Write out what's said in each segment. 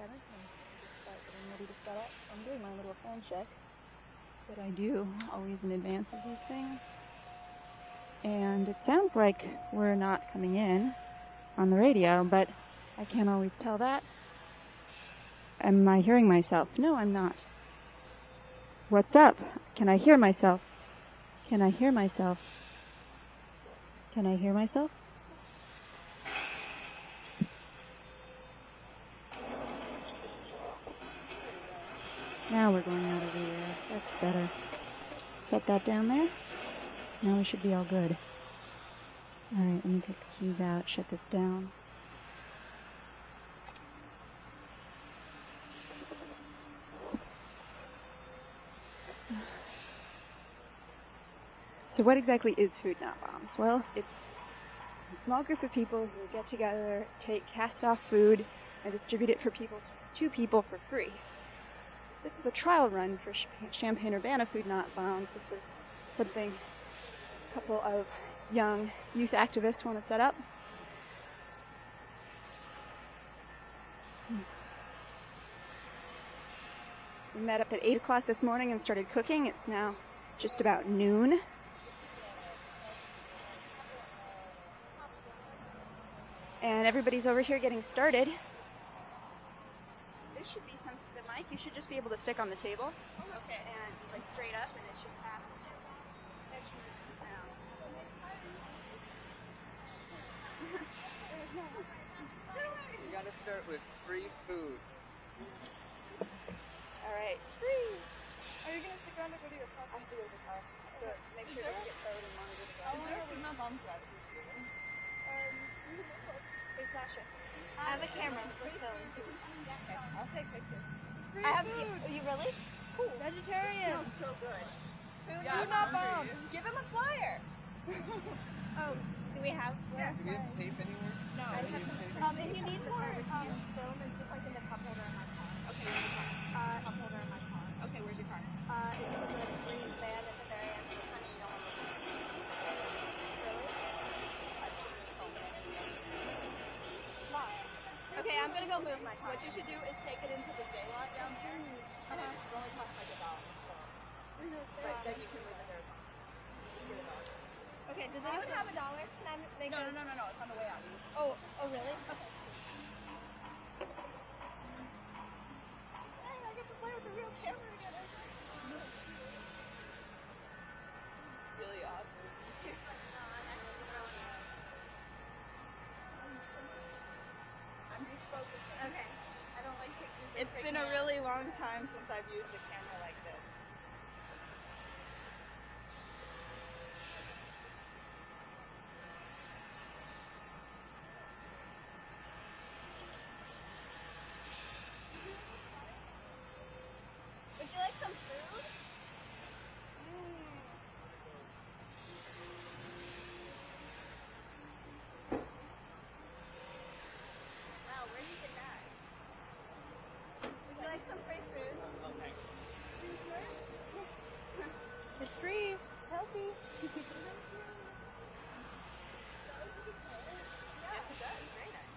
7th, and just about getting ready to set up. So I'm doing my little phone check that I do always in advance of these things. And it sounds like we're not coming in on the radio, but I can't always tell that. Am I hearing myself? No, I'm not. What's up? Can I hear myself? Can I hear myself? Can I hear myself? Now we're going out of the air. That's better. Get that down there. Now we should be all good. Alright, let me take the keys out, shut this down. So what exactly is Food Not Bombs? Well, it's a small group of people who get together, take cast-off food, and distribute it to people for free. This is the trial run for Champaign-Urbana Food Not Bombs. This is something a couple of young youth activists want to set up. We met up at 8 o'clock this morning and started cooking. It's now just about noon. And everybody's over here getting started. This should be the mic. You should just be able to stick on the table. Okay. And like straight up, and it should pass. You gotta start with free food. Alright. Free! Are you gonna stick around to go to your car? I have to go to the car. So make sure it doesn't get towed and longer to go. I wonder if Food Not Bombs drive. Hey, Sasha. I have a camera for film. Okay, I'll take pictures. I have food. Are you really? Cool. Vegetarian. Smells so good. Food Not Bombs. Give him a flyer. Oh, do we have? Do we have tape anywhere? No. I have some. If you need more film, it's just like in the cup holder in my car. Okay, where's your car? Cup holder in my car. Okay, where's your car? It's in the green band at the very end of the country. You don't want to Okay, I'm gonna go move my car. What you should do is take it into the J lot down there, and it only costs like $1. But then you can move it there. Okay, does anyone have $1? Can I make No, it's on the way out. Oh, really? Okay. Hey, I get to play with the real camera again. Really awesome. I'm just focusing. Okay. I don't like pictures. It's been a really long time since I've used a camera like this. Would you like some food? Wow, where did you get that? Would you like some free food? Okay. It's free. Healthy. Yes, it does. Very nice.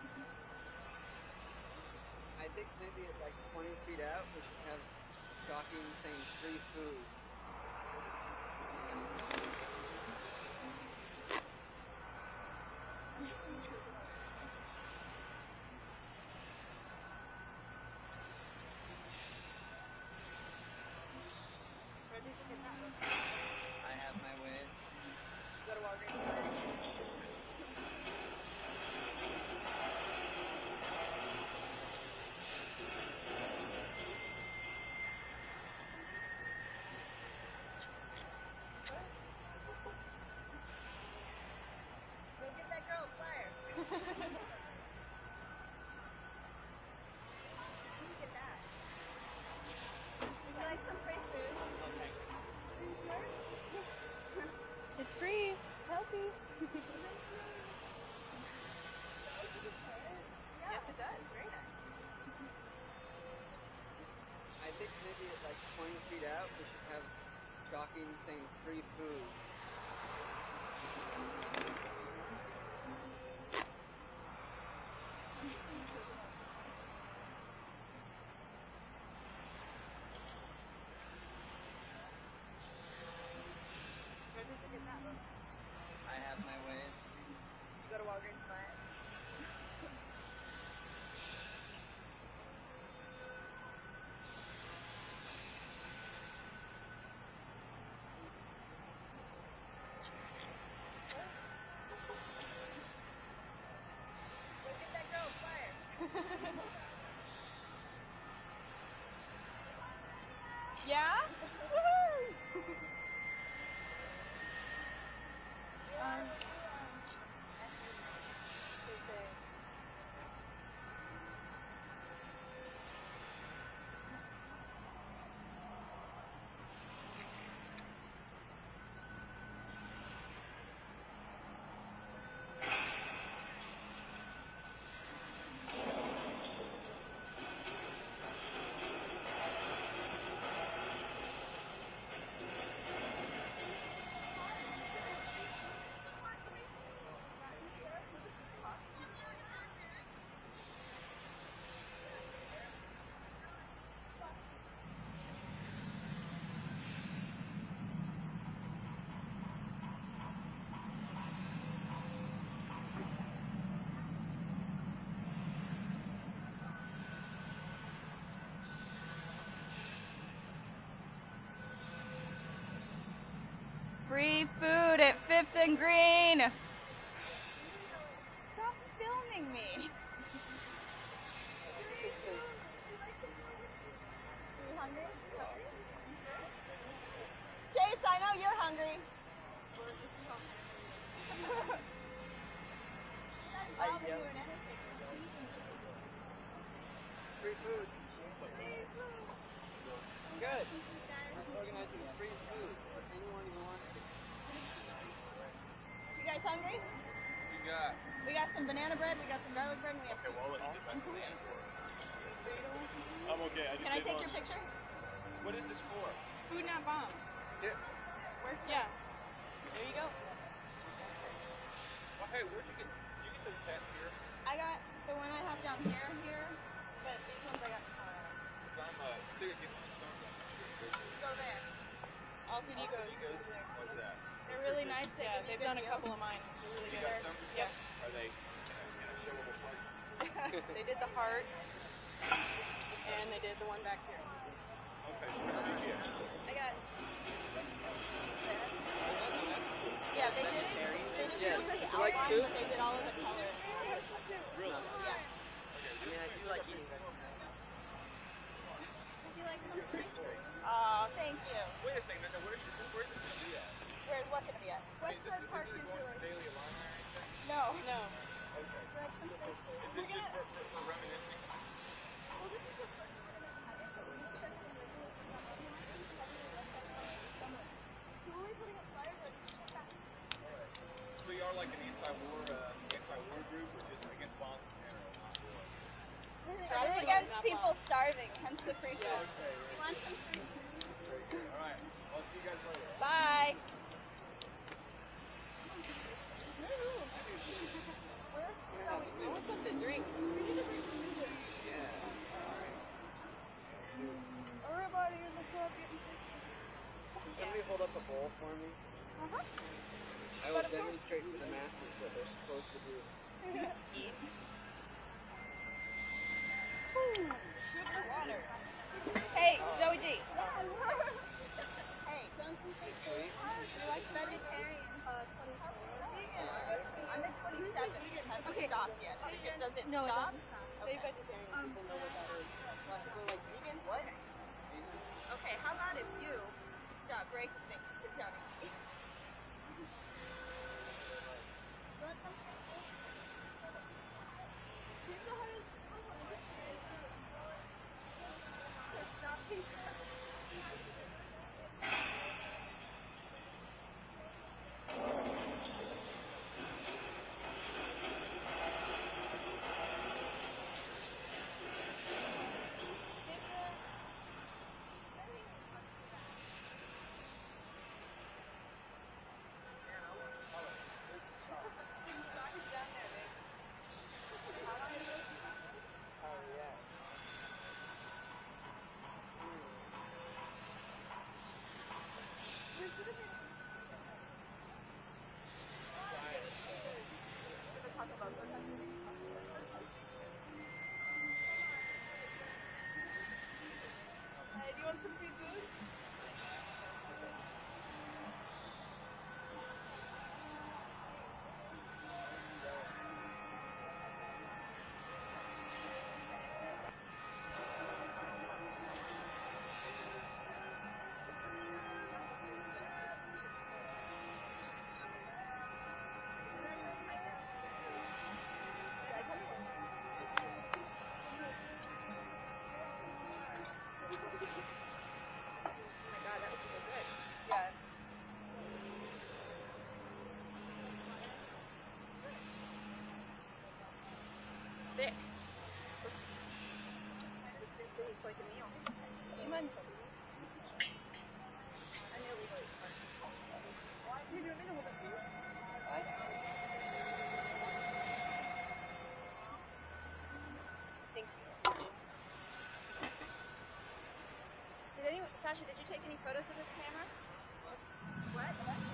I think maybe at like 20 feet out, we should have shocking saying free food. Where did you get that? I have my ways. Go to Walgreens. Go get that girl a flyer. Get that. Would you like some free food? Okay. It's free. Healthy. Yes, it does. Very nice. I think maybe at like 20 feet out, we should have shocking saying free food. Yeah? Free food at 5th and Green. Stop filming me. Are you hungry? Chase, I know you're hungry. Free food. Good. I'm organizing free food for anyone who wants it. You guys hungry? You got. We got some banana bread, we got some garlic bread, and we have Okay, well, I'll let you get back to the end for it. I'm okay. Can I take your picture? What is this for? Food Not Bombs. Yeah. Where's yeah. There you go. Well, hey, where'd you get? Did you get those hats here? I got the one I have down here, but these ones I got in Colorado. Because I'm figured getting some Go there. Alfredicos. What's that? They're really nice. Yeah, they've done a couple of mine. They're really You good. got some? Yep. Are they in a showable place? They did the heart, and they did the one back here. Okay, so where did you get? I got there. Yeah, they didn't do the outline, but they did all of the color. Really? Yeah. Okay, I mean, I do like eating vegetables. Would you like some free? Aw, thank you. Wait a second, now where's this going to be at? Where's what gonna be at? Westwood Park Is this going to Daily Alumni or anything? No. No. Okay. Is this just for reminiscing? Well, this is the first one that I had it, but we started originally from that one line, and so we're putting up flyers like that. Alright. So you are like an anti-war group, or just against bombs in general, not war? We're against people starving, hence the free food. Okay. You want some free food? Very good. Alright. I'll see you guys later. Bye. I want something to drink. Everybody in the club getting Can somebody hold up a bowl for me? I will demonstrate to the masses what they're supposed to do. Eat. Sugar water. Hey, Zoe G. Hey, you like vegetarian? I'm at 27. It hasn't stopped yet. If it doesn't stop, say vegetarian. People know what that is. People like vegan? What? Okay, how about if you stop breaking things, sit down and eat? You want some? Stop pizza. Hey, do you want some free food? thick. It's like a meal. Do you mind? I know we wait for it. Why do you do it in a little bit? Thank you. Sasha, did you take any photos with this camera? What?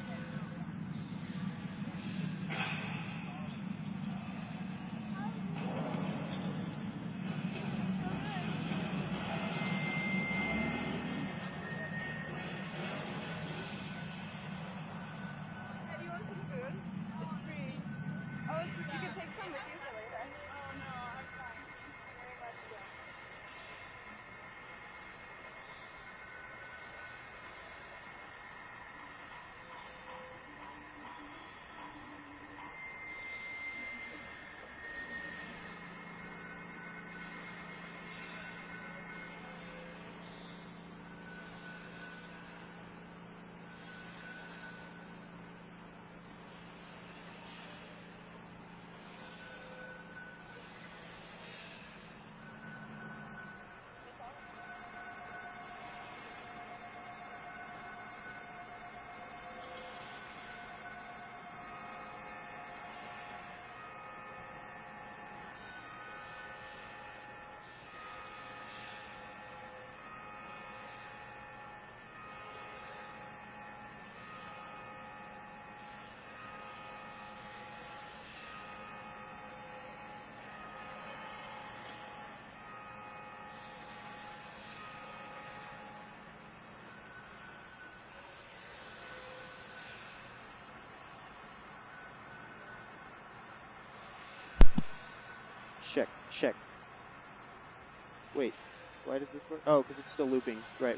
Check. Wait, why does this work? Oh, because it's still looping. Right.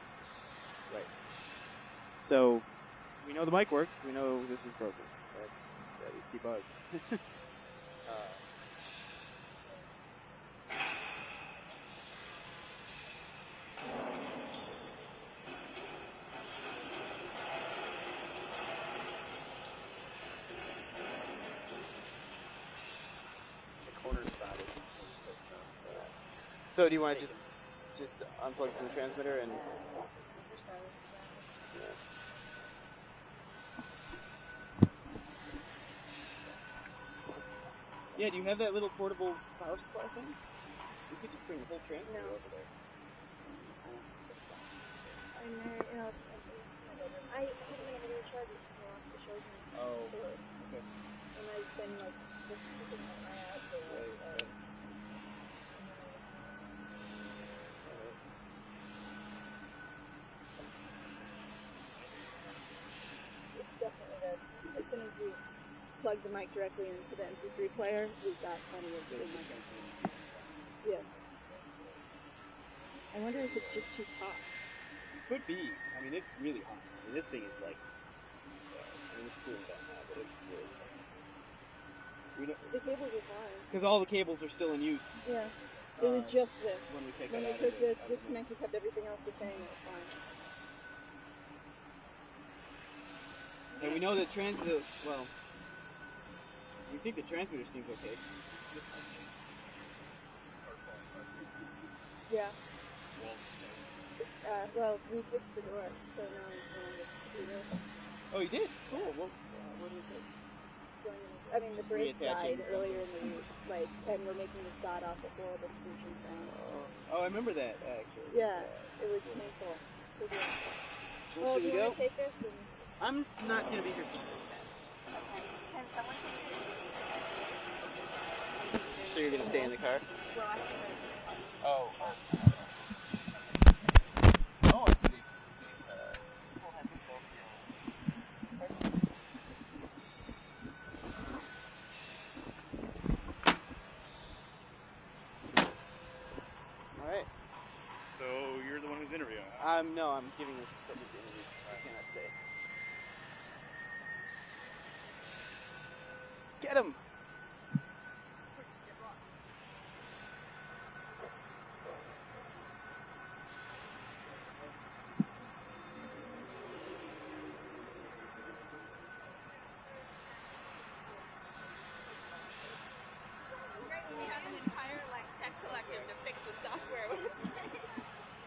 So, we know the mic works. We know this is broken. That is debugged. So do you want to just unplug from the transmitter and? Yeah. Do you have that little portable power supply thing? You could just bring the whole transmitter over there. I put them in a video charger to show me. Oh. Okay. And I've been like just keeping my eye out for it. It's definitely this. As soon as we plug the mic directly into the MP3 player, we've got plenty of good mic. Yeah. I wonder if it's just too hot. Could be. I mean, it's really hot. I mean, this thing is like, it's cooling down now, but it's really hot. The cables are fine. Because all the cables are still in use. Yeah. It was just this. When we took this disconnected, kept everything else the same, it was fine. And we know that we think the transmitter seems okay. Yeah. Well, we fixed the door, so now it's no longer computer. Oh, you did? Cool. What is it? I mean, the bridge died earlier in the week, and we're making this god-awful, horrible screeching sound. Oh, I remember that, actually. Yeah, it was painful. Well, do you want to take this? I'm not going to be here. Okay. Can someone take it? So you're going to stay in the car? Well, I have to go to the car. Oh. Alright. So you're the one who's interviewing, huh? No, I'm giving this to somebody to interview. I cannot say. Get him! Greg, do you have an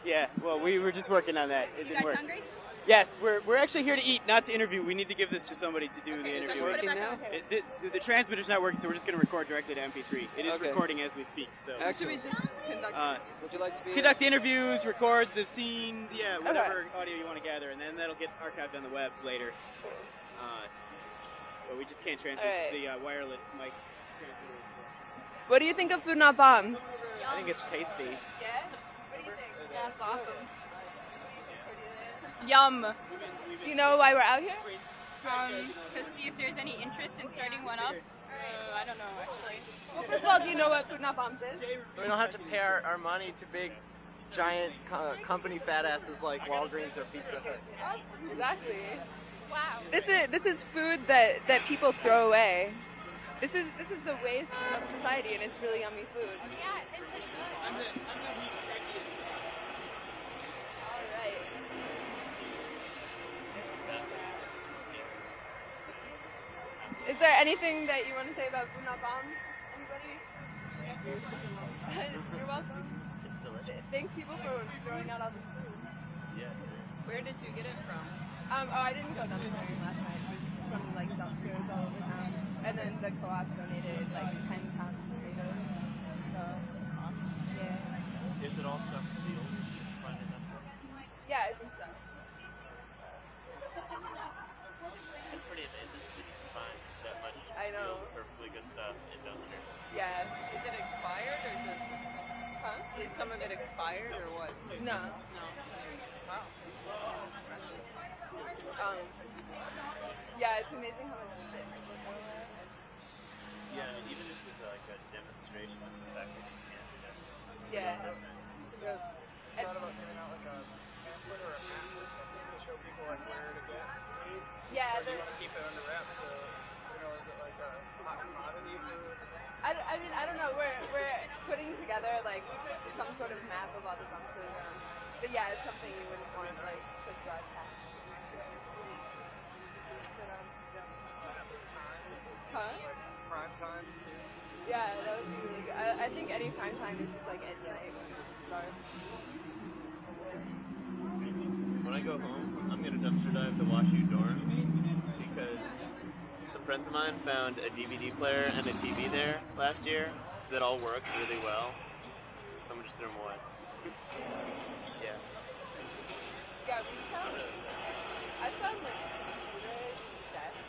Yeah, well, we were just working on that. It You didn't guys work. hungry? Yes, we're actually here to eat, not to interview. We need to give this to somebody to do the Okay, interview. put it back now? on the table. The transmitter's not working, so we're just going to record directly to MP3. It is Okay. recording as we speak. So Actually, Should we just conduct would you like to be conduct interviews, record the scene, whatever audio you want to gather, and then that'll get archived on the web later. But we just can't transmit Alright. the wireless mic transmitter. What do you think of Food Not Bombs? I think it's tasty. Yeah? What do you think? Yeah, it's awesome. Yum. Do you know why we're out here? To see if there's any interest in starting one up. I don't know, actually. Well, first of all, do you know what Food Not Bombs is? We don't have to pay our money to big, giant company fat asses like Walgreens or Pizza Hut. Exactly. Wow. This is food that people throw away. This is the waste of society, and it's really yummy food. Yeah, it's pretty good. All right. Is there anything that you want to say about Food Not Bombs? Anybody? You're welcome. Thanks, people, for throwing out all this food. Where did you get it from? I didn't go dumpstering last night. From like dumpsters all over town, and then the co-op donated like 10 pounds of potatoes. So yeah. Is it all stuff sealed? Find it that stuff? Yeah, I think so. It's pretty amazing that you can find that much I know. sealed, perfectly good stuff in dumpsters. Yeah. Is it expired or just... Huh? Is some of it expired or what? No. No. Wow. Yeah, it's amazing how much shit people throw away. Yeah, even just as like a demonstration of the fact that you can do that. Yeah. Yes. I thought about giving out like a pamphlet or a map or something to show people like where to get food. Yeah. Or do you want to keep it under wraps? So, is it like a hot commodity for? I mean, I don't know. We're putting together like some sort of map of all the dumpsters. But yeah, it's something you wouldn't want like to broadcast. Huh? Prime times too. Yeah, that would be really good. I think any prime time is just like at night when it's dark. When I go home, I'm gonna dumpster dive the WashU dorms because some friends of mine found a DVD player and a TV there last year that all worked really well. So I'm gonna just throw them away. Yeah. Yeah, we found. I found like computers and desks.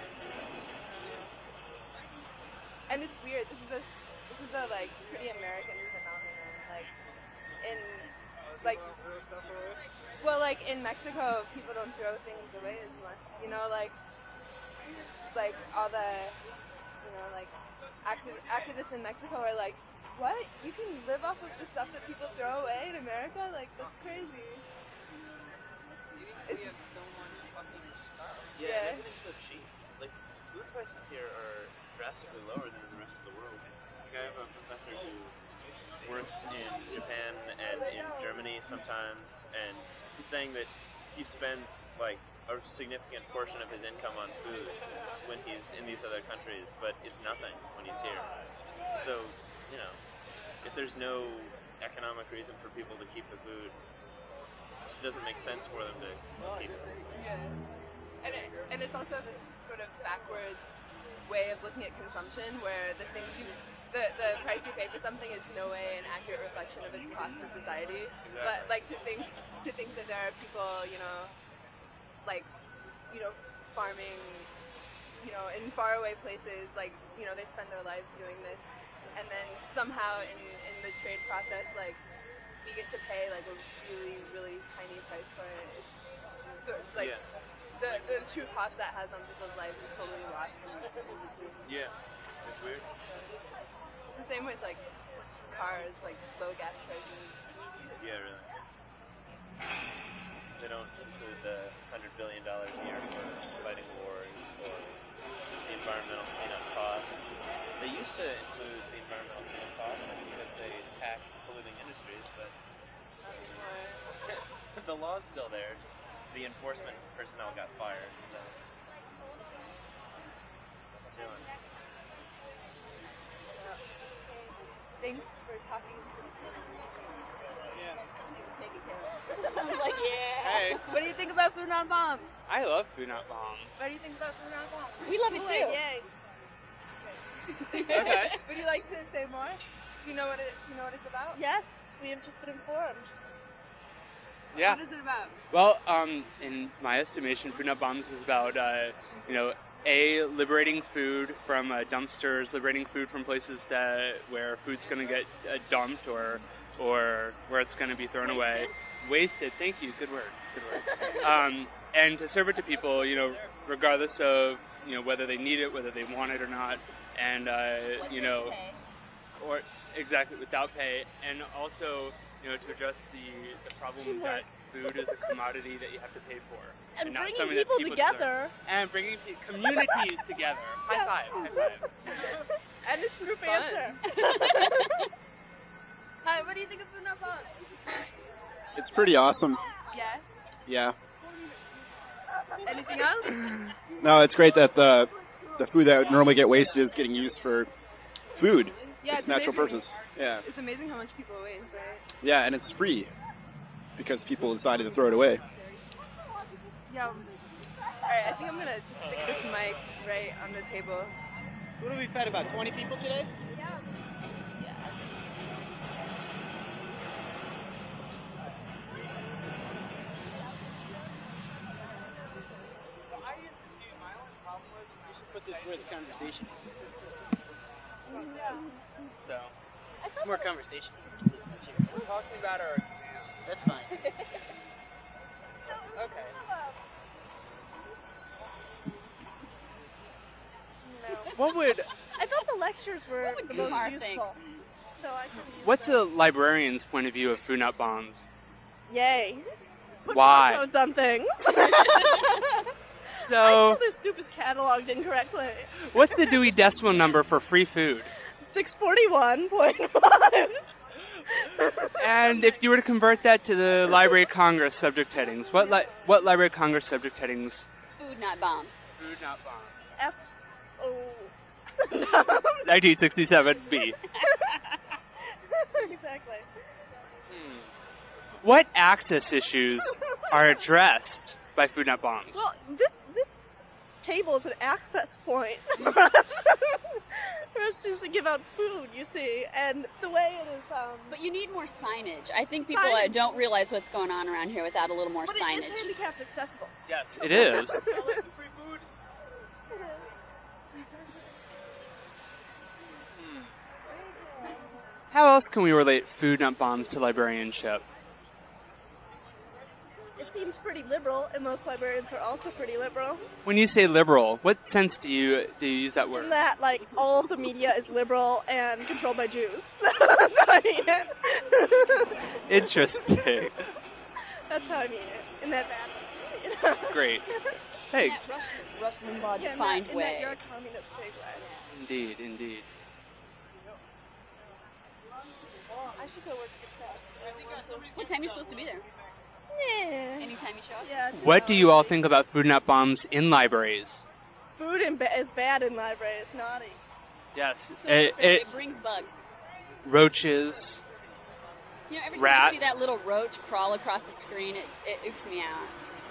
And it's weird. This is a like pretty American phenomenon. Like in like like in Mexico, people don't throw things away as much. Like all the like activists in Mexico are like, what? You can live off of the stuff that people throw away in America? Like that's crazy. We have so much fucking stuff. Yeah. Everything's so cheap. Like food prices here are drastically lower than in the rest of the world. Like I have a professor who works in Japan and in Germany sometimes, and he's saying that he spends like a significant portion of his income on food when he's in these other countries, but it's nothing when he's here. So, if there's no economic reason for people to keep the food, it just doesn't make sense for them to keep it. Yeah. And it's also this sort of backwards way of looking at consumption where the price you pay for something is no way an accurate reflection of its cost to society. Exactly. But like to think that there are people, farming, in faraway places, like, they spend their lives doing this, and then somehow in the trade process, like, we get to pay like a really, really tiny price for it. It's like the true cost that has on people's lives is totally lost in between. Yeah, it's weird. It's the same with like cars, like low gas prices. Yeah, really. They don't include the $100 billion a year for fighting wars or the environmental cleanup costs. They used to include the environmental cleanup costs because they tax polluting industries, but the law's still there. The enforcement personnel got fired, so what am I doing? Thanks for talking to me. Yeah. taken care of. I was like, yeah. Hey, What do you think about Food Not Bombs? I love Food Not Bombs. What do you think about Food Not Bombs? We love it too. Yay. Okay. Would you like to say more? Do you know what it's about? Yes, we have just been informed. Yeah. What is it about? Well, in my estimation, Food Not Bombs is about, liberating food from dumpsters, liberating food from places where food's going to get dumped or where it's going to be thrown away. Wasted. Thank you. Good word. And to serve it to people, regardless of, whether they need it, whether they want it or not, and, or exactly without pay, and also, to address the problem that food is a commodity that you have to pay for. And not bringing something that people together. deserve. And bringing communities together. High five. High five. And the Shroop answer. Hi, what do you think of Food Not Bombs? It's pretty awesome. Yes. Yeah. Anything else? No, it's great that the food that would normally get wasted is getting used for food. Yeah, its natural amazing. purpose. Yeah. It's amazing how much people waste, right? Yeah, and it's free because people decided to throw it away. Yeah. Alright, I think I'm gonna just stick this mic right on the table. So what have we fed, about 20 people today? Put this where the conversation is. So, more conversation. We're talking about our exam. That's fine. Okay. What would... I thought the lectures were the most useful. So I could What's a librarian's point of view of Food Not Bombs? Yay. Put Why? barcodes on things. So, I know this soup is cataloged incorrectly. what's the Dewey Decimal number for free food? 641.5. And if you were to convert that to the Library of Congress subject headings, what Library of Congress subject headings? Food Not Bombs. Food Not Bombs. F-O... 1967B. Exactly. What access issues are addressed by Food Not Bombs? Well, this table is an access point for us just to give out food, you see, and the way it is, But you need more signage. I think people Signage. don't realize what's going on around here without a little more but signage. it is handicapped accessible. Yes, it is. Free food. How else can we relate Food Not Bombs to librarianship? It seems pretty liberal, and most librarians are also pretty liberal. When you say liberal, what sense do you use that word? In that, like, all of the media is liberal and controlled by Jews. That's how I mean it. Interesting. That's how I mean it. In that bad way. Great. Hey. In that Rush Limbaugh Yeah, defined in way. that you're a communist big way. Indeed, indeed. Well, I should go work for What time are you supposed to be there? Yeah. Anytime you show up? Yeah. What do you all think about Food Not Bombs in libraries? Food is bad in libraries. It's naughty. Yes. It brings bugs. Roaches. You know, every time Rats. I see that little roach crawl across the screen, it oops me out.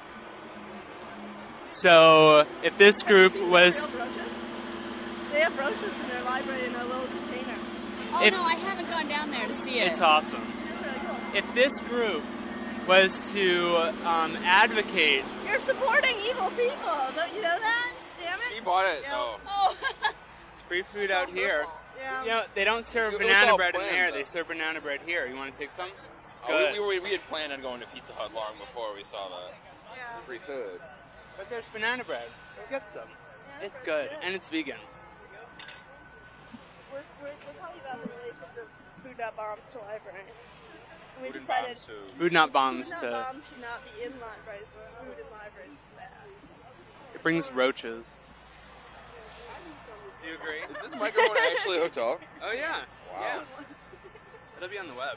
So, if this group was... Real roaches? They have roaches in their library in a little container. Oh If- no, I haven't gone down there to see it. It's awesome. It's really cool. If this group was to advocate... You're supporting evil people. Don't you know that? Damn it. He bought it, Yeah. though. Oh. It's free food out here. Yeah. You know, they don't serve It was banana all bread in planned, there. though. They serve banana bread here. You want to take some? It's Oh, good. we had planned on going to Pizza Hut long before we saw the free food. But there's banana bread. Go get some. It's good. And it's vegan. We're talking about the relations of Food Not Bombs to libraries. And we Food and decided bombs, too. Food Not Bombs Food Not to... Bombs should not be in libraries, but food in libraries is bad. It brings roaches. Do you agree? Is this microphone actually hooked up? Oh, yeah. Wow. Yeah. It'll be on the web.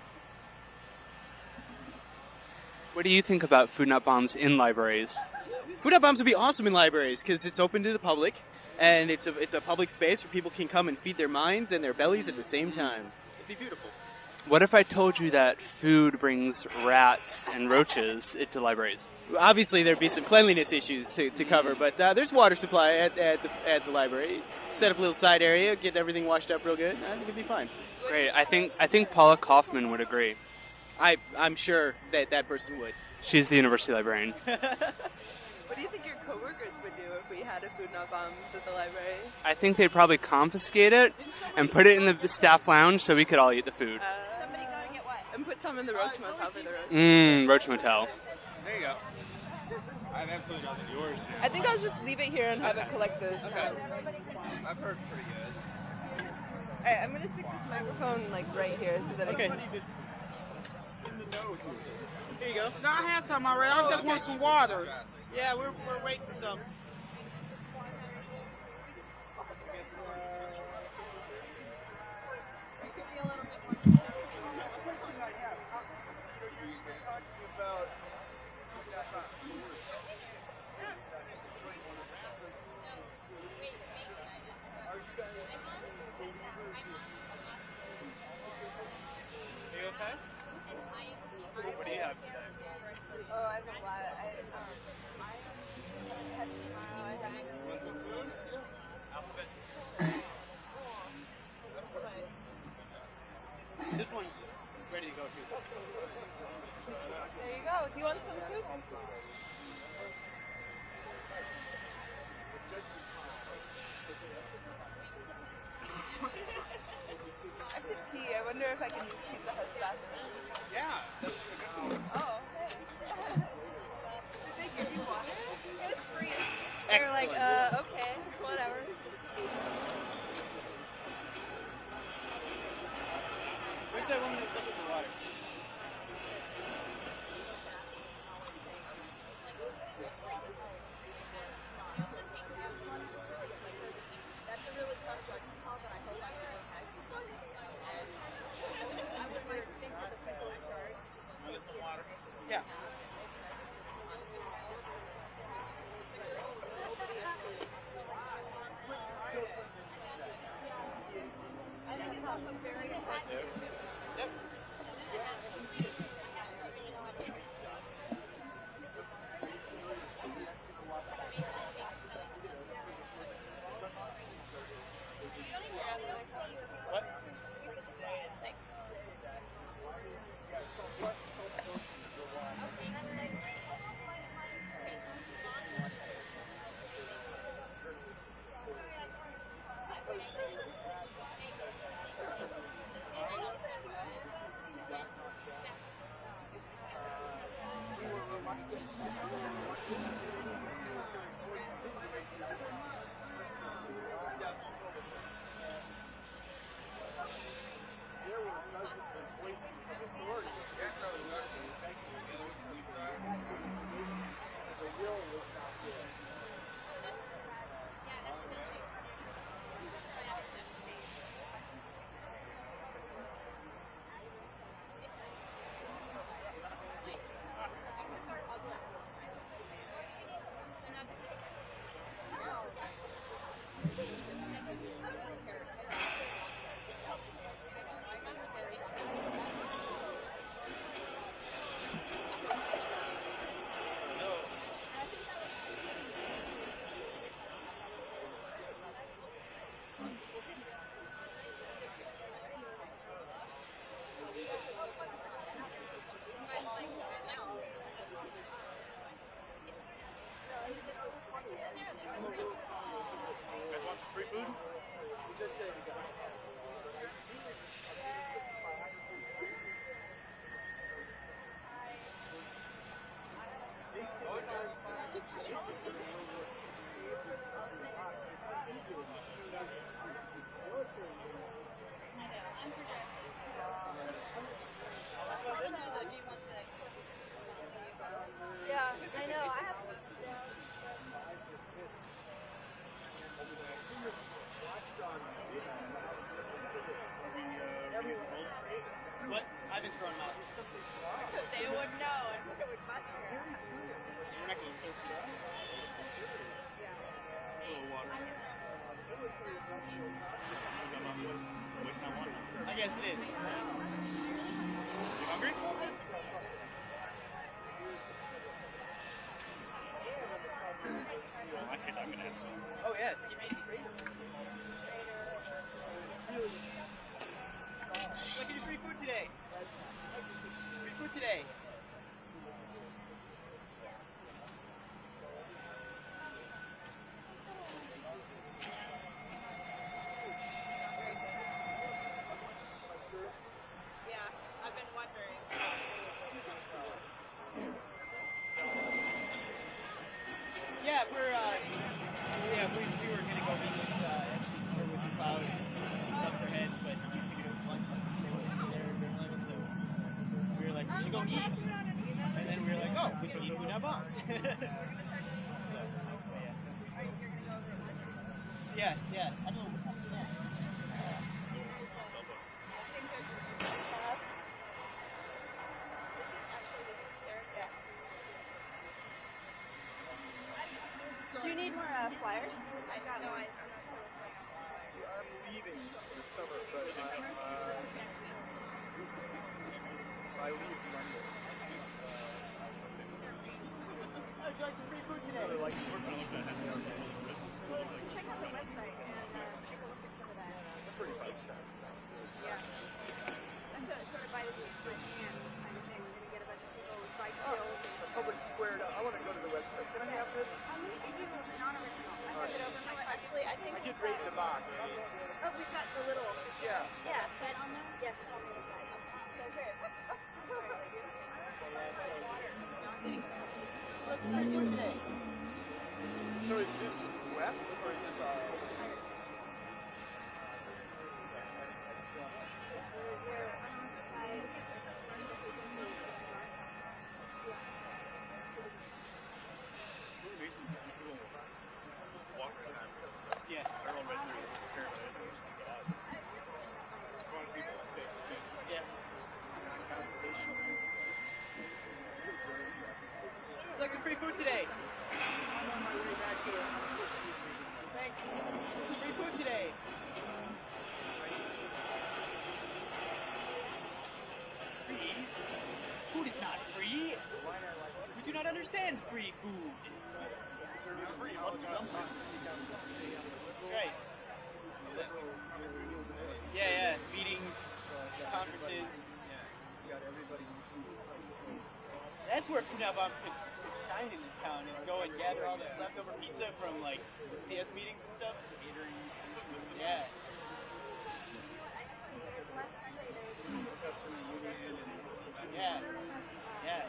What do you think about Food Not Bombs in libraries? Food Not Bombs would be awesome in libraries because it's open to the public, and it's a public space where people can come and feed their minds and their bellies at the same time. It'd be beautiful. What if I told you that food brings rats and roaches into libraries? Obviously, there'd be some cleanliness issues to cover, but there's water supply at the library. Set up a little side area, get everything washed up real good. I think it'd be fine. Great. I think Paula Kaufman would agree. I'm sure that person would. She's the university librarian. What do you think your coworkers would do if we had a food not bombs at the library? I think they'd probably confiscate it and put it in the staff lounge so we could all eat the food. Somebody go to get what? And put some in the Roach Motel for the roast. Roach Motel. There you go. I have absolutely nothing. Yours now. I think I'll just leave it here and have it collect this. Okay. I've heard it's pretty good. Alright, I'm gonna stick this microphone like right here so that Okay. Here you go. No, I had some already. I just want some water. Yeah, we're waiting for some. What do you have today? Oh, I have a lot. This one's ready to go too. There you go. Do you want some soup? I could tea. I wonder if I can use Pizza Hut stuff. Yeah. Oh, okay. Did they give you water? It was free. They were like, okay, whatever. Where's that woman that's up with the water? Yeah. Yeah, I know. I have to. What? I've been throwing them out. They would know and it would bust her. We're not going to surf it. A little water. I guess it is. food today? Yeah, I've been wondering. Yeah, we were gonna go meet with actually with the cloud up their heads, but we figured it was lunch and they wouldn't be there during lunch, so we were like, we should go eat. And then we were like, oh, we should eat food, not bombs. Yeah. I don't know. Do you need more flyers? I got one. I'm leaving for the summer, but I leave Monday. I'd like some free food today. Like, Check out the website and take a look at some of that. pretty much. Yeah. I'm sort of buy this first hand kind of thing. We're going to get a bunch of people with bike skills. Public Square. I want to go to the website. Can I have this? I'm going to give you a non-original. I have it over my Actually, I think I did rate the box. Oh, we've got the little. Yeah. Yeah, that on there? Yes, it's on the other side. So good. What's our food today? So is this wet or is this Yeah. Everyone read through the pyramid. Yeah. I'd like some free food today. Thanks. Free food today. Free? Food is not free. You do not understand free food. Right. Yeah. Meetings, conferences. That's where Punabam could shine in this town and go and gather all this leftover pizza from like CS meetings and stuff. Yeah. Yeah.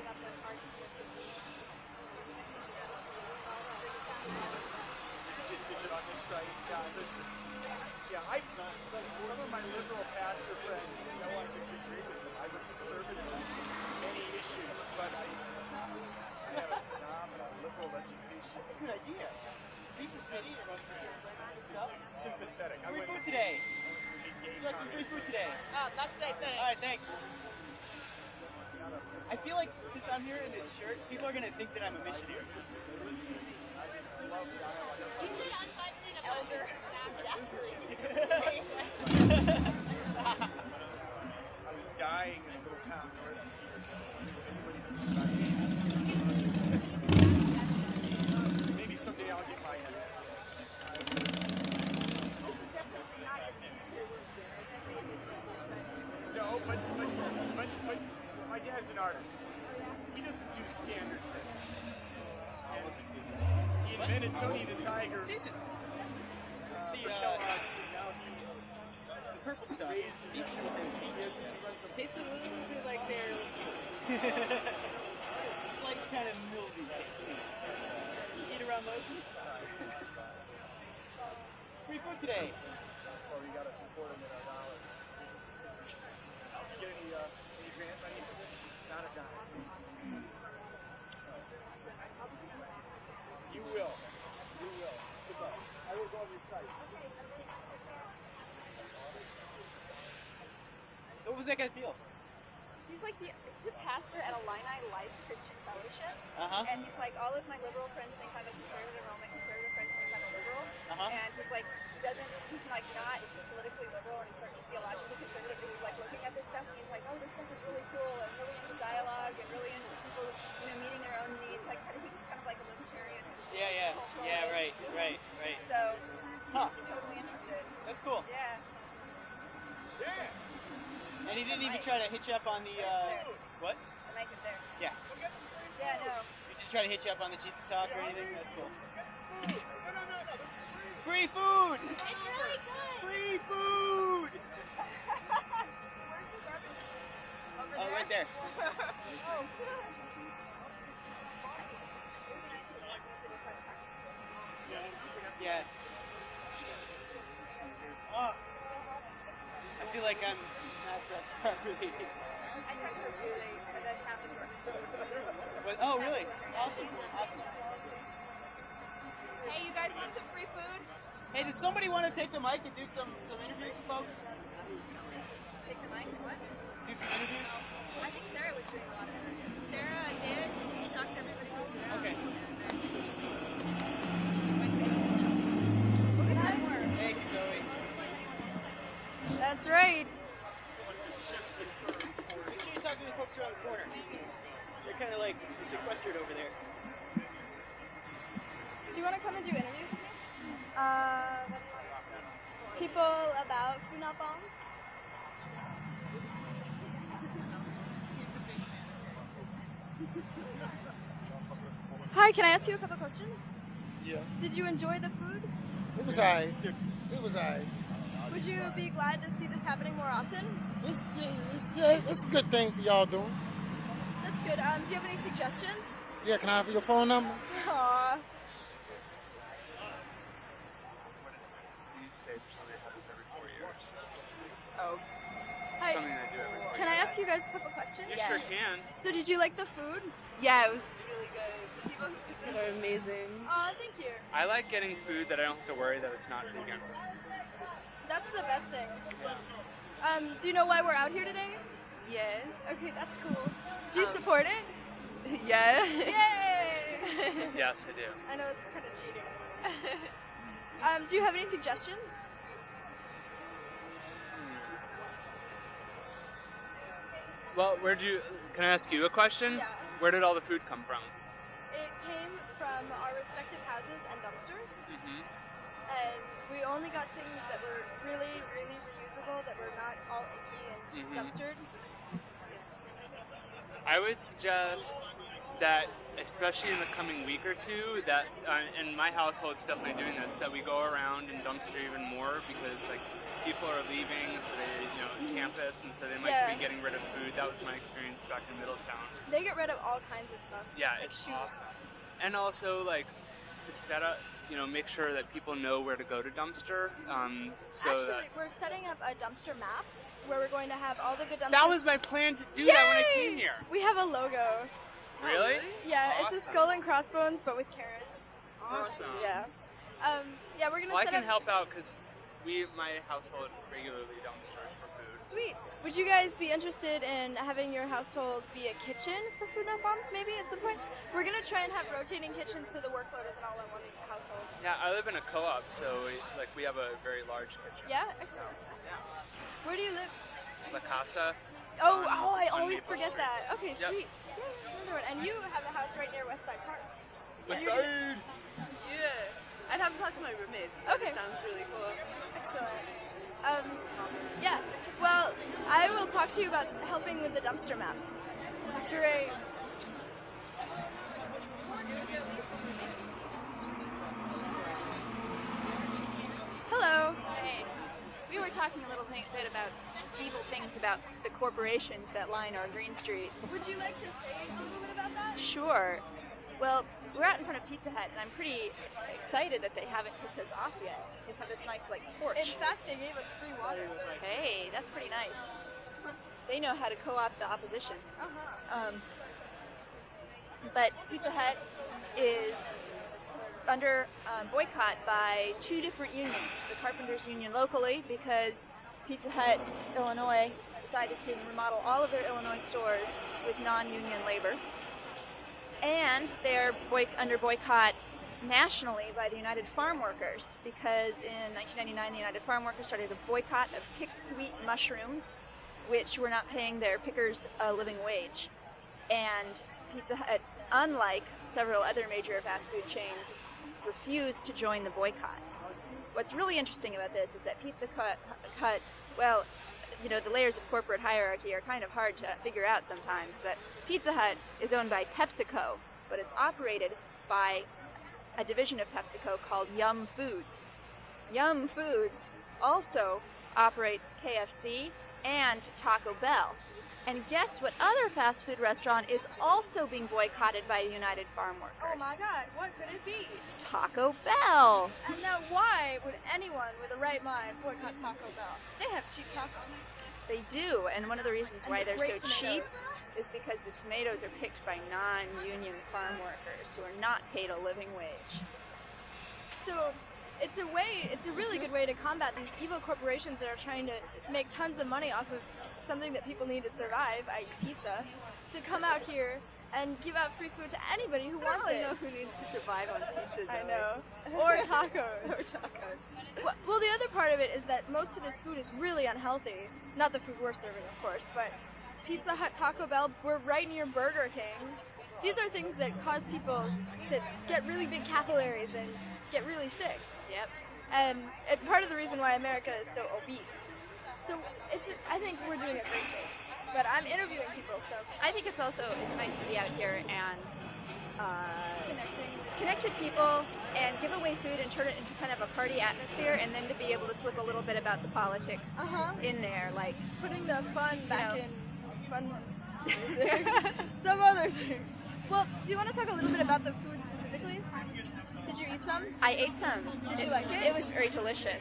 Is it on this site? Yeah, some of my liberal pastor friends, no one disagree with them. I was conservative on many issues, but I have a phenomenal liberal education. That's a good idea. Pizza City and run stuff. Sympathetic. Free food today. Let's do free food today. not today, thanks. Alright, thanks. I feel like since I'm here in this shirt, people are going to think that I'm a missionary. You said I'm finding an elder. I was dying in a little town north of here. Maybe someday I'll get my No, but my dad's an artist. He doesn't do standard things. He invented Tony the Tiger. The purple stuff. Tastes a little bit like they're like kind of mildew. Eat around those? Free food today. Well, we gotta support him with our dollars. You get any grant money for this? Not a dime. You will. Good luck. I will go on your site. So what was that guy feel? He's like he's a pastor at Illini Life Christian Fellowship. And he's like, all of my liberal friends think I'm a conservative, and all my conservative friends think I'm a liberal. And he's like, he's like not politically liberal, and he's like theologically conservative, but he's like looking at this stuff, and he's like, oh, this stuff is really cool, and really into dialogue, and really into people, meeting their own needs. Like, he's kind of like a libertarian. Yeah, right. So, he's totally interested. That's cool. Yeah. And And he didn't even try to hit you up on the, what? The mic is there. Yeah. Yeah, no. He didn't try to hit you up on the Jesus talk or anything? That's cool. Free food! It's really good. Free food! Where's the garbage? Over Oh, there? right there. Oh. Yeah. Oh. I feel like I'm not dressed properly. I checked her really late, but that happened. Oh, really? Awesome. Awesome. Hey, you guys want some free food? Hey, does somebody want to take the mic and do some interviews, folks? Take the mic and what? Do some interviews? I think Sarah was doing a lot of interviews. Sarah did. She talked to everybody who was around. Okay. Look at that more. Thank you, Zoe. That's right. Make sure you talk to the folks around the corner. They're kind of like sequestered over there. Do you want to come and do interviews with me? People about food not bombs? Hi, can I ask you a couple questions? Yeah. Did you enjoy the food? It was alright. It was alright. Would you be glad to see this happening more often? It's a good thing for y'all doing. That's good. Do you have any suggestions? Yeah, can I have your phone number? Aww. Oh. Hi. Something I do every 4 Can I years. ask you guys a couple questions? You sure can. So did you like the food? Yeah, it was really good. The people who cooked it are amazing. Aw, thank you. I like getting food that I don't have to worry that it's not vegan. That's the best thing. Yeah. Do you know why we're out here today? Yes. Okay, that's cool. Do you support it? Yeah. Yay! Yes, I do. I know it's kind of cheating. Do you have any suggestions? Well, can I ask you a question? Yeah. Where did all the food come from? It came from our respective houses and dumpsters, Mm-hmm. and we only got things that were really, really reusable, that were not all icky and dumpstered. I would suggest that, especially in the coming week or two, that in my household, it's definitely doing this, that we go around and dumpster even more because like people are leaving, so they campus, and so they might be getting rid of food. That was my experience back in Middletown. They get rid of all kinds of stuff. Yeah, like it's shoes. awesome. And also like to set up, make sure that people know where to go to dumpster. Actually, we're setting up a dumpster map where we're going to have all the good dumpsters. That was my plan to do that when I came here. We have a logo. Really? Yeah, Awesome. it's a skull and crossbones, but with carrots. Awesome. Yeah. Yeah, we're gonna Well, I set can up. help out because my household regularly dumpsters for food. Sweet. Would you guys be interested in having your household be a kitchen for Food Not Bombs maybe at some point? We're gonna try and have rotating kitchens so the workload isn't all in one household. Yeah, I live in a co-op, so we have a very large kitchen. Yeah? Excellent. Yeah. Where do you live? La Casa. I on always Maple forget Street. that. Okay, Yep. sweet. Yeah, another one. And you have a house right near West Side Park. West You're- Side. Yeah. I'd have to talk to my roommates. Okay. That sounds really cool. Excellent. Yeah. Well, I will talk to you about helping with the dumpster map. Great. Hello. Hey, we were talking a little bit about evil things about the corporations that line our Green Street. Would you like to say a little bit about that? Sure. Well, we're out in front of Pizza Hut, and I'm pretty excited that they haven't kicked us off yet. They have this nice, porch. In fact, they gave us free water. Hey, that's pretty nice. They know how to co-opt the opposition. But Pizza Hut is under boycott by two different unions. The Carpenters Union locally, because Pizza Hut, Illinois, decided to remodel all of their Illinois stores with non-union labor. And they're under boycott nationally by the United Farm Workers, because in 1999 the United Farm Workers started a boycott of picked sweet mushrooms, which were not paying their pickers a living wage. And Pizza Hut, unlike several other major fast food chains, refused to join the boycott. What's really interesting about this is that Pizza Hut, well, the layers of corporate hierarchy are kind of hard to figure out sometimes, but Pizza Hut is owned by PepsiCo, but it's operated by a division of PepsiCo called Yum Foods. Yum Foods also operates KFC and Taco Bell. And guess what other fast food restaurant is also being boycotted by United Farm Workers? Oh my God, what could it be? Taco Bell. And now why would anyone with a right mind boycott Taco Bell? They have cheap tacos. They do, and one of the reasons And why they're so great cheap tomatoes. is because the tomatoes are picked by non-union farm workers who are not paid a living wage. So it's a really good way to combat these evil corporations that are trying to make tons of money off of something that people need to survive, i.e. pizza, to come out here and give out free food to anybody who wants it. I don't know who needs to survive on pizza. I know. Or tacos. Or tacos. Well, the other part of it is that most of this food is really unhealthy. Not the food we're serving, of course, but Pizza Hut, Taco Bell, we're right near Burger King. These are things that cause people to get really big capillaries and get really sick. Yep. And it's part of the reason why America is so obese. So I think we're doing a great thing. But I'm interviewing people, so I think it's nice to be out here and connect with people and give away food and turn it into kind of a party atmosphere, and then to be able to slip a little bit about the politics in there, like putting the fun back in fun music. Some other thing. Well, do you want to talk a little bit about the food specifically? Did you eat some? I ate some. Did you like it? It was very delicious.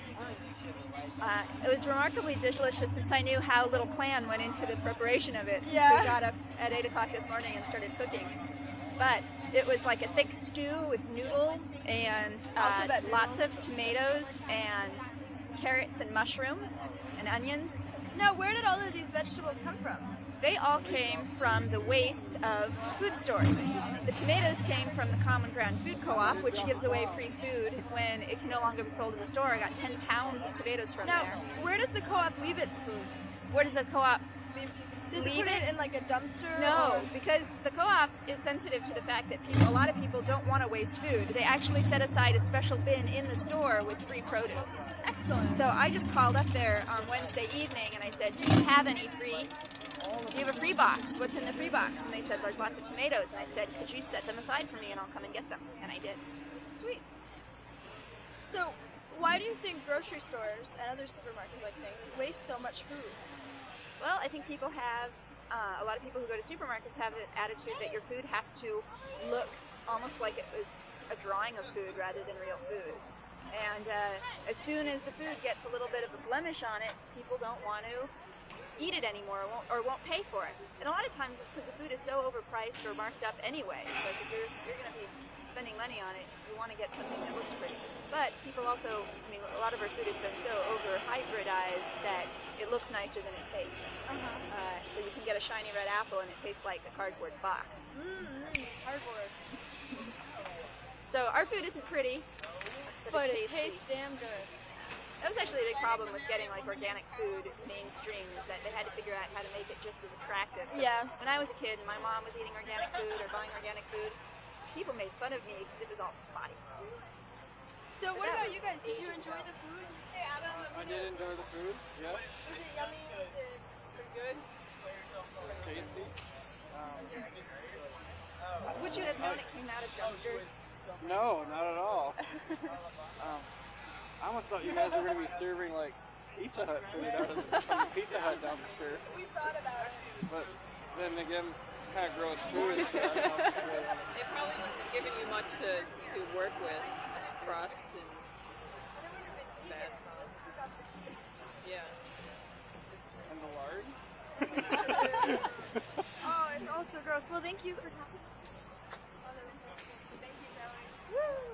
It was remarkably delicious since I knew how little plan went into the preparation of it. Yeah. We got up at 8 o'clock this morning and started cooking. But it was like a thick stew with noodles and lots of tomatoes and carrots and mushrooms and onions. Now, where did all of these vegetables come from? They all came from the waste of food stores. The tomatoes came from the Common Ground Food Co-op, which gives away free food when it can no longer be sold in the store. I got 10 pounds of tomatoes from there. Now, where does the co-op leave its food? Where does the co-op Does it put it in like a dumpster? No, because the co-op is sensitive to the fact that a lot of people don't want to waste food. They actually set aside a special bin in the store with free produce. Excellent. So I just called up there on Wednesday evening and I said, do you have any free? Do you have a free box? What's in the free box? And they said, there's lots of tomatoes. And I said, could you set them aside for me and I'll come and get them? And I did. Sweet. So, why do you think grocery stores and other supermarket-like things waste so much food? Well, I think people have, a lot of people who go to supermarkets have the attitude that your food has to look almost like it was a drawing of food rather than real food. And as soon as the food gets a little bit of a blemish on it, people don't want to eat it anymore or won't pay for it. And a lot of times it's because the food is so overpriced or marked up anyway. Like if you're going to be spending money on it, you want to get something that looks pretty. But people also, a lot of our food has been so over-hybridized that it looks nicer than it tastes. So you can get a shiny red apple and it tastes like a cardboard box. Cardboard. So our food isn't pretty, but it tastes damn good. That was actually a big problem with getting like organic food mainstream, is that they had to figure out how to make it just as attractive. Yeah. When I was a kid and my mom was eating organic food or buying organic food, people made fun of me because it was all spotty. So what about you guys? Did you enjoy the food? Hey Adam. I did enjoy the food. Yeah. Was it yummy? Was it pretty good? Tasty. Would you have known it came out of dumpsters? No, not at all. I almost thought you guys were going to be serving like Pizza Hut food out of the Pizza Hut dumpster. We thought about it. But then again, kind of gross food. So I don't know if it's really They probably wouldn't have given you much to work with. Crust and that. Yeah. And the lard? Oh, it's all so gross. Well, thank you for talking. Thank you, Kelly. Woo!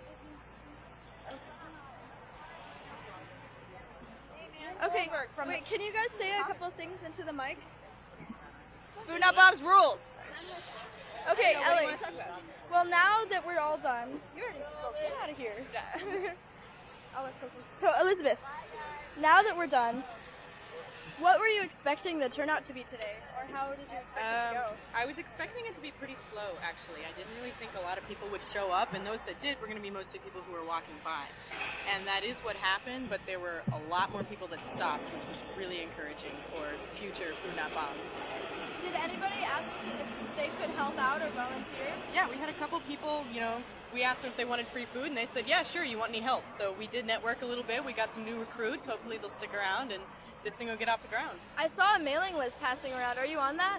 Okay, wait, can you guys say a couple things into the mic? Food Not Bob's rules! Okay, Ellie. Well, now that we're all done, you already spoke. Get out of here. So, Elizabeth, now that we're done, What were you expecting the turnout to be today, or how did you expect it to go? I was expecting it to be pretty slow, actually. I didn't really think a lot of people would show up, and those that did were going to be mostly people who were walking by. And that is what happened, but there were a lot more people that stopped, which was really encouraging for future Food Not Bombs. Did anybody ask if they could help out or volunteer? Yeah, we had a couple people, we asked them if they wanted free food, and they said, yeah, sure, you want any help? So we did network a little bit. We got some new recruits. Hopefully they'll stick around, and this thing will get off the ground. I saw a mailing list passing around. Are you on that?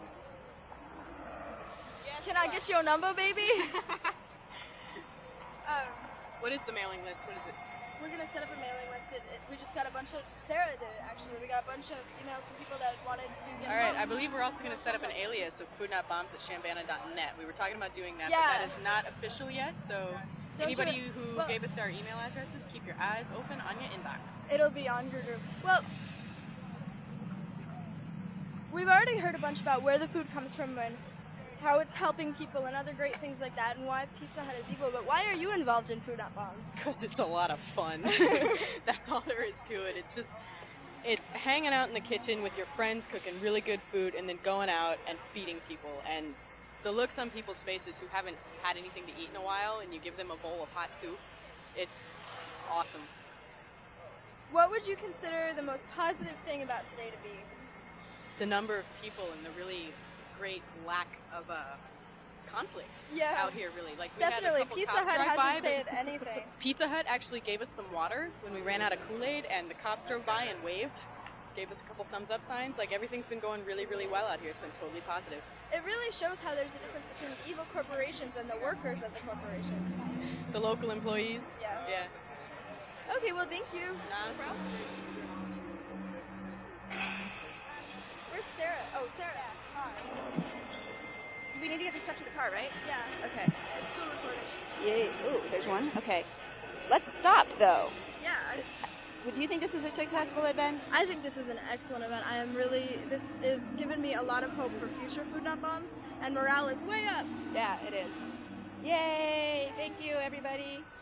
Yes, Can I get your number, baby? What is the mailing list? What is it? We're going to set up a mailing list. We just got a bunch of, Sarah did actually. We got a bunch of emails from people that wanted to get All right, involved. I believe we're also going to set up an alias of foodnotbombs@shambana.net. We were talking about doing that, Yeah. but that is not official yet, so anybody who gave us our email addresses, keep your eyes open on your inbox. It'll be on your group. Well, we've already heard a bunch about where the food comes from and how it's helping people and other great things like that and why Pizza Hut is evil, but why are you involved in Food Not Bombs? Because it's a lot of fun. That's all there is to it. It's hanging out in the kitchen with your friends, cooking really good food, and then going out and feeding people. And the looks on people's faces who haven't had anything to eat in a while, and you give them a bowl of hot soup, it's awesome. What would you consider the most positive thing about today to be? The number of people and the really great lack of conflict out here, really. Like, we definitely. had a couple Pizza cops Hut drive by, hasn't said anything. Pizza Hut actually gave us some water when we ran out of Kool-Aid, and the cops drove by and waved, gave us a couple thumbs up signs. Like, everything's been going really, really well out here. It's been totally positive. It really shows how there's a difference between the evil corporations and the workers of the corporations. The local employees. Yeah. Okay, well, thank you. Not a problem. Where's Sarah? Oh, Sarah. Hi. We need to get this stuff to the car, right? Yeah. Okay. It's still recording. Yay. Ooh, there's one. Okay. Let's stop, though. Yeah. Would you think this was a successful event? I think this was an excellent event. This has given me a lot of hope for future Food Not Bombs, and morale is way up. Yeah, it is. Yay! Thank you, everybody.